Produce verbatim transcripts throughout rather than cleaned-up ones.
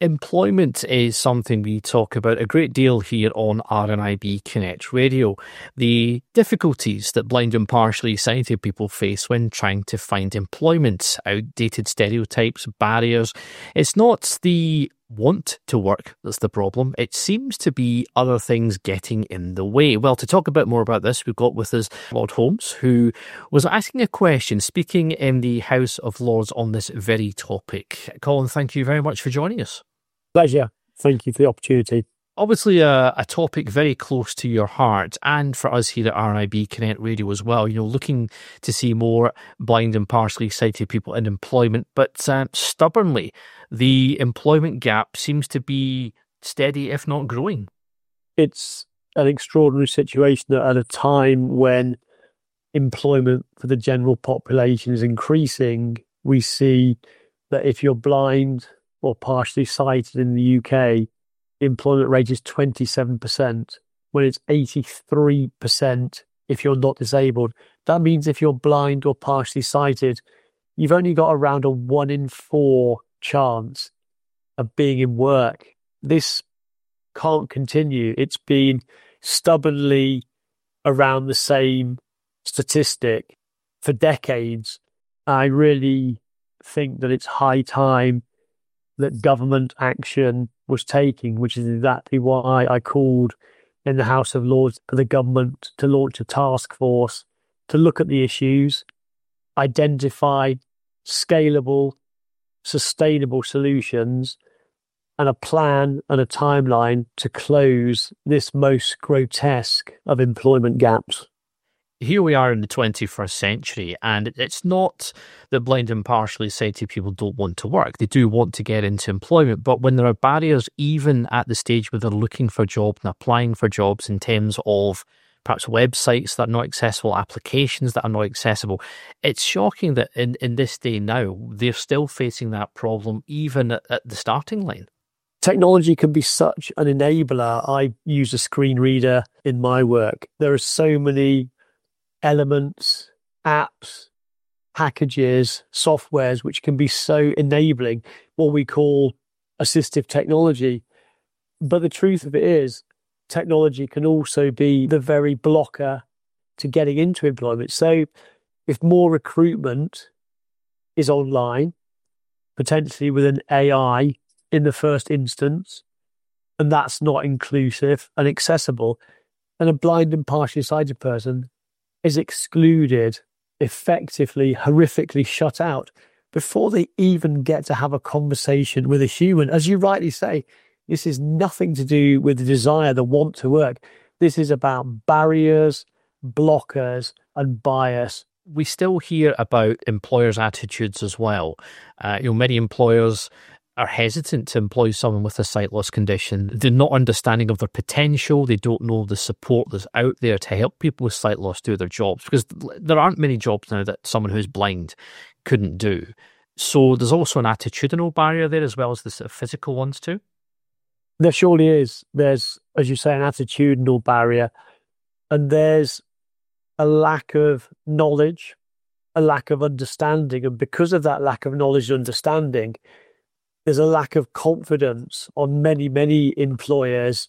Employment is something we talk about a great deal here on R N I B Connect Radio. The difficulties that blind and partially sighted people face when trying to find employment, outdated stereotypes, barriers. It's not the want to work that's the problem. It seems to be other things getting in the way. Well, to talk a bit more about this, we've got with us Lord Holmes, who was asking a question, speaking in the House of Lords on this very topic. Colin, thank you very much for joining us. Pleasure. Thank you for the opportunity. Obviously, a, a topic very close to your heart, and for us here at R N I B Connect Radio as well. You know, looking to see more blind and partially sighted people in employment, but uh, stubbornly, the employment gap seems to be steady, if not growing. It's an extraordinary situation that at a time when employment for the general population is increasing, we see that if you're blind or partially sighted in the U K, the employment rate is twenty-seven percent, when it's eighty-three percent if you're not disabled. That means if you're blind or partially sighted, you've only got around a one in four chance of being in work. This can't continue. It's been stubbornly around the same statistic for decades. I really think that it's high time that government action was taking, which is exactly why I called in the House of Lords for the government to launch a task force to look at the issues, identify scalable, sustainable solutions, and a plan and a timeline to close this most grotesque of employment gaps. Here we are in the twenty-first century, and it's not that blind and partially sighted people don't want to work. They do want to get into employment, but when there are barriers, even at the stage where they're looking for jobs and applying for jobs in terms of perhaps websites that are not accessible, applications that are not accessible, it's shocking that in, in this day now, they're still facing that problem even at, at the starting line. Technology can be such an enabler. I use a screen reader in my work. There are so many elements, apps, packages, softwares, which can be so enabling, what we call assistive technology. But the truth of it is, technology can also be the very blocker to getting into employment. So if more recruitment is online, potentially with an A I in the first instance, and that's not inclusive and accessible, and a blind and partially sighted person is excluded, effectively, horrifically shut out before they even get to have a conversation with a human. As you rightly say, this is nothing to do with the desire, the want to work. This is about barriers, blockers, and bias. We still hear about employers' attitudes as well. Uh, you know, many employers are hesitant to employ someone with a sight loss condition. They're not understanding of their potential. They don't know the support that's out there to help people with sight loss do their jobs, because there aren't many jobs now that someone who's blind couldn't do. So there's also an attitudinal barrier there as well as the sort of physical ones too. There surely is. There's, as you say, an attitudinal barrier, and there's a lack of knowledge, a lack of understanding. And because of that lack of knowledge and understanding, there's a lack of confidence on many, many employers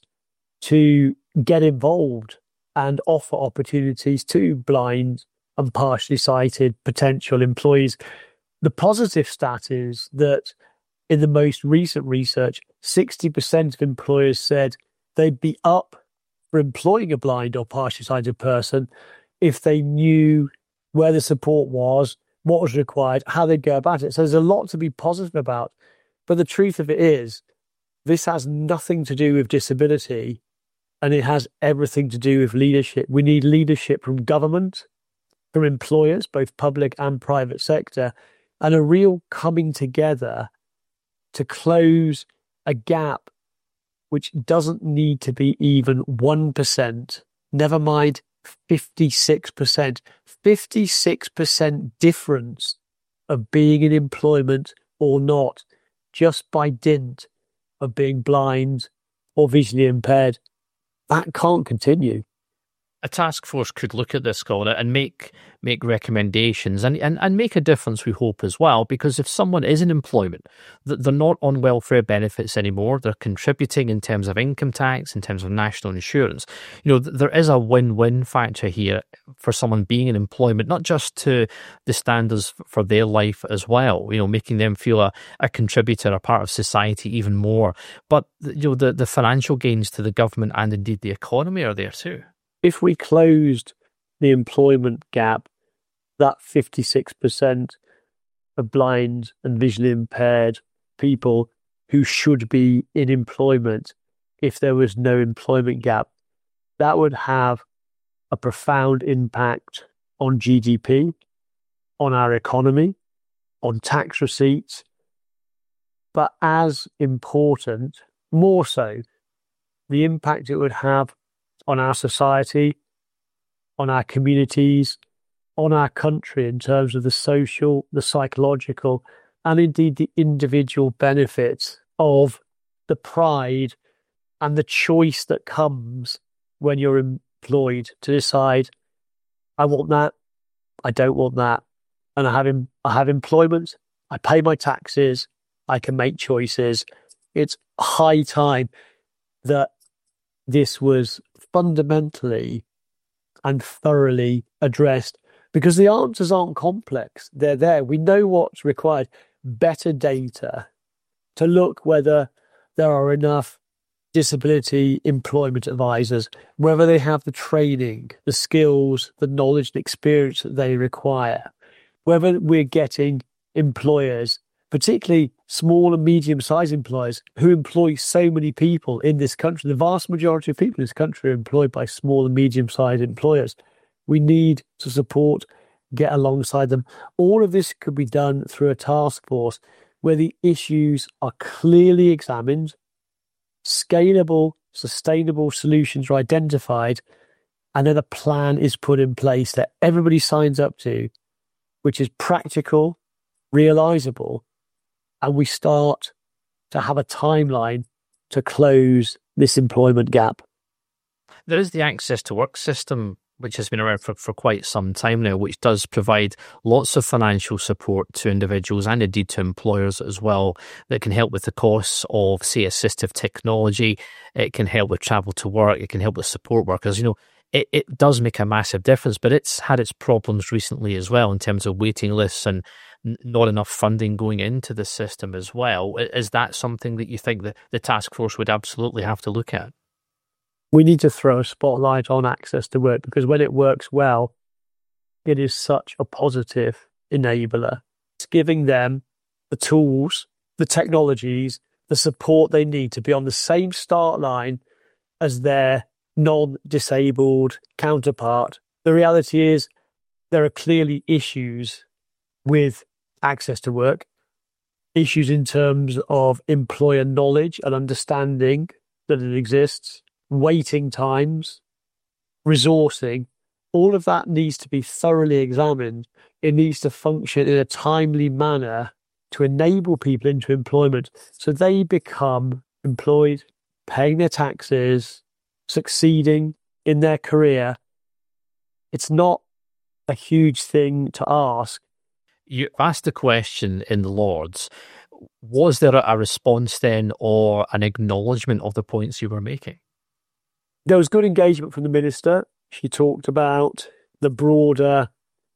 to get involved and offer opportunities to blind and partially sighted potential employees. The positive stat is that in the most recent research, sixty percent of employers said they'd be up for employing a blind or partially sighted person if they knew where the support was, what was required, how they'd go about it. So there's a lot to be positive about. But the truth of it is, this has nothing to do with disability, and it has everything to do with leadership. We need leadership from government, from employers, both public and private sector, and a real coming together to close a gap which doesn't need to be even one percent, never mind fifty-six percent. fifty-six percent difference of being in employment or not, just by dint of being blind or visually impaired. That can't continue. a task force could look at this, Colin, and make make recommendations and, and, and make a difference, we hope, as well, because if someone is in employment, they're not on welfare benefits anymore, they're contributing in terms of income tax, in terms of national insurance. You know, there is a win-win factor here for someone being in employment, not just to the standards for their life as well, you know, making them feel a, a contributor, a part of society even more, but you know, the, the financial gains to the government and indeed the economy are there too. If we closed the employment gap, that fifty-six percent of blind and visually impaired people who should be in employment, if there was no employment gap, that would have a profound impact on G D P, on our economy, on tax receipts, but as important, more so, the impact it would have on our society, on our communities, on our country in terms of the social, the psychological, and indeed the individual benefits of the pride and the choice that comes when you're employed to decide, I want that, I don't want that, and I have, em- I have employment, I pay my taxes, I can make choices. It's high time that this was fundamentally and thoroughly addressed, because the answers aren't complex. They're there. We know what's required. Better data to look whether there are enough disability employment advisors, whether they have the training, the skills, the knowledge and experience that they require, whether we're getting employers, particularly small and medium-sized employers who employ so many people in this country. The vast majority of people in this country are employed by small and medium-sized employers. We need to support, get alongside them. All of this could be done through a task force where the issues are clearly examined, scalable, sustainable solutions are identified, and then a plan is put in place that everybody signs up to, which is practical, realisable, and we start to have a timeline to close this employment gap. There is the Access to Work system, which has been around for, for quite some time now, which does provide lots of financial support to individuals and indeed to employers as well, that can help with the costs of, say, assistive technology. It can help with travel to work. It can help with support workers. You know, it, it does make a massive difference, but it's had its problems recently as well in terms of waiting lists and not enough funding going into the system as well. Is that something that you think that the task force would absolutely have to look at? We need to throw a spotlight on Access to Work, because when it works well, it is such a positive enabler. It's giving them the tools, the technologies, the support they need to be on the same start line as their non-disabled counterpart. The reality is there are clearly issues with Access to Work, issues in terms of employer knowledge and understanding that it exists, waiting times, resourcing. All of that needs to be thoroughly examined. It needs to function in a timely manner to enable people into employment so they become employed, paying their taxes, succeeding in their career. It's not a huge thing to ask. You asked the question in the Lords. Was there a response then or an acknowledgement of the points you were making? There was good engagement from the Minister. She talked about the broader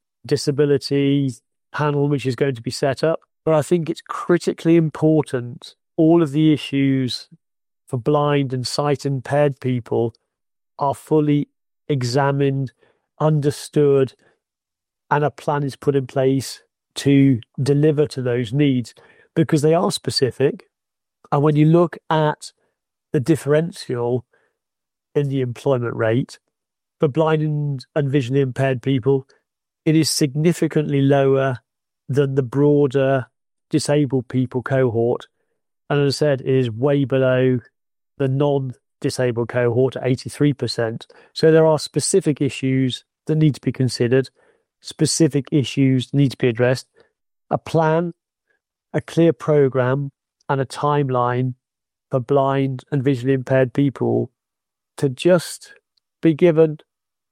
disability panel which is going to be set up. But I think it's critically important all of the issues for blind and sight impaired people are fully examined, understood, and a plan is put in place to deliver to those needs, because they are specific. And when you look at the differential in the employment rate for blind and, and visually impaired people, it is significantly lower than the broader disabled people cohort. And as I said, it is way below the non-disabled cohort at eighty-three percent. So there are specific issues that need to be considered, specific issues need to be addressed. A plan, a clear program, and a timeline for blind and visually impaired people to just be given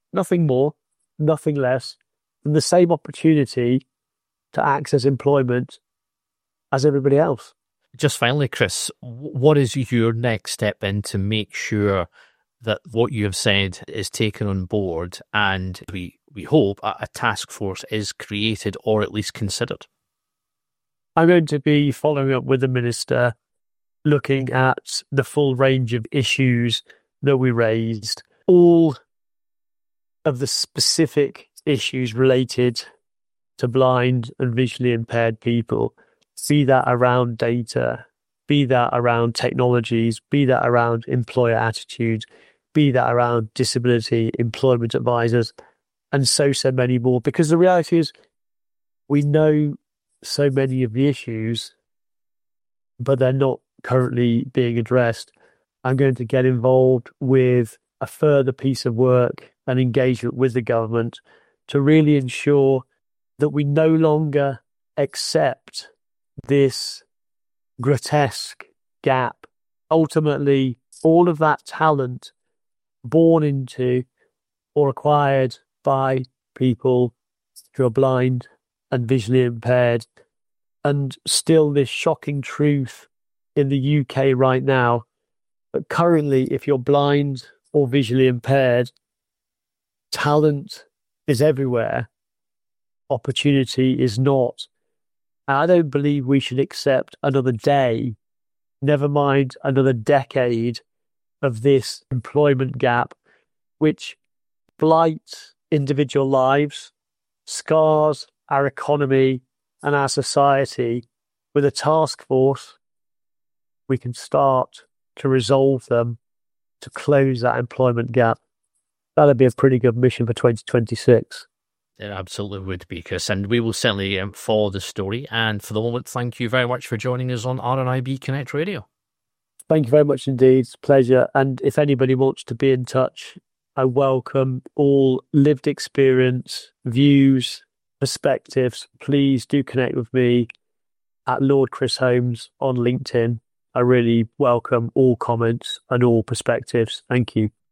nothing more, nothing less than the same opportunity to access employment as everybody else. Just finally, Chris, what is your next step in to make sure that what you have said is taken on board and we, we hope a, a task force is created or at least considered? I'm going to be following up with the Minister, looking at the full range of issues that we raised, all of the specific issues related to blind and visually impaired people, be that around data, be that around technologies, be that around employer attitudes, be that around disability employment advisors, and so, so many more. Because the reality is, we know so many of the issues, but they're not currently being addressed. I'm going to get involved with a further piece of work and engagement with the government to really ensure that we no longer accept this grotesque gap. Ultimately, all of that talent born into or acquired by people who are blind and visually impaired, and still this shocking truth in the U K right now, but currently, if you're blind or visually impaired, talent is everywhere. Opportunity is not. And I don't believe we should accept another day, never mind another decade, of this employment gap, which blights individual lives, scars our economy and our society. With a task force, we can start to resolve them, to close that employment gap. That'd be a pretty good mission for twenty twenty-six. It absolutely would be, Chris, and we will certainly um, follow the story. And for the moment, thank you very much for joining us on R N I B Connect Radio. Thank you very much indeed. It's a pleasure. And if anybody wants to be in touch, I welcome all lived experience, views, perspectives. Please do connect with me at Lord Chris Holmes on LinkedIn. I really welcome all comments and all perspectives. Thank you.